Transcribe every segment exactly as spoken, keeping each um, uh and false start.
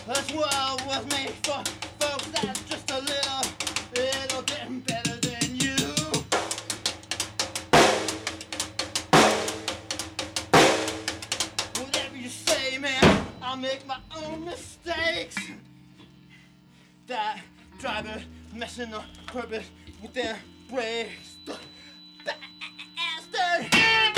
This world was made for folks that's just a little, little bit better than you. Whatever you say, man, I'll make my own mistakes. That driver messing the purpose with their brakes. The bastard!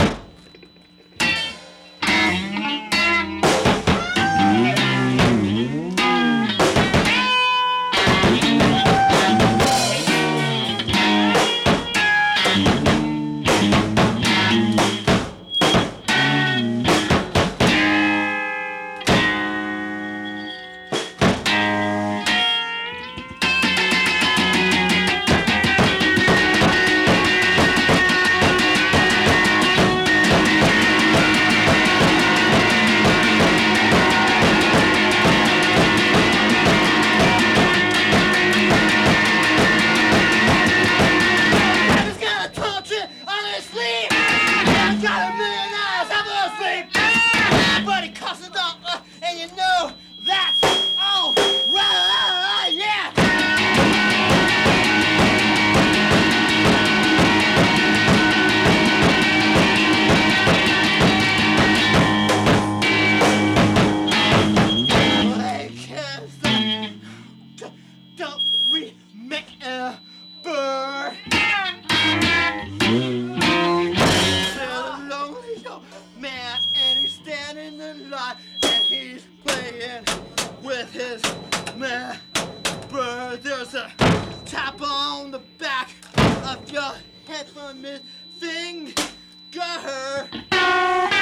With his man, bird, there's a tap on the back of your head from his finger.